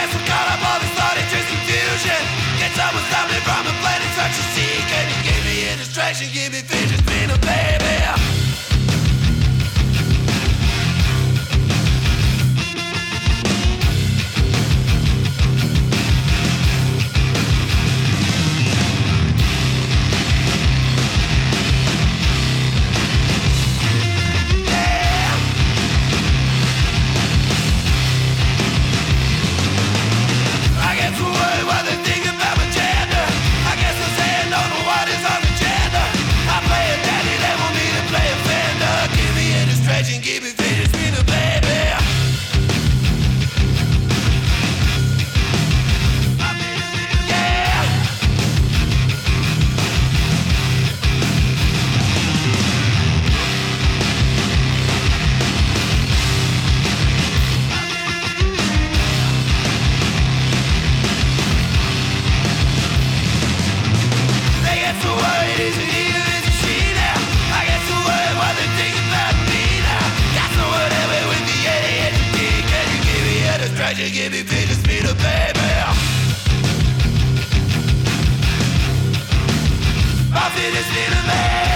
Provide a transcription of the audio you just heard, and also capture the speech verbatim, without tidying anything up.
get so caught up all this thought, it's just confusion. Get someone stop me from a planet such a sea. Can you give me a distraction, give me vision, spin a baby. Give me vision, spin a baby. Yeah. They get so worried, is it he or is it she now? I get so worried what they think about me now. So whatever with the A D H D, can you give me a distraction, give me vision, speed up, baby. I'm feeling, feeling, man.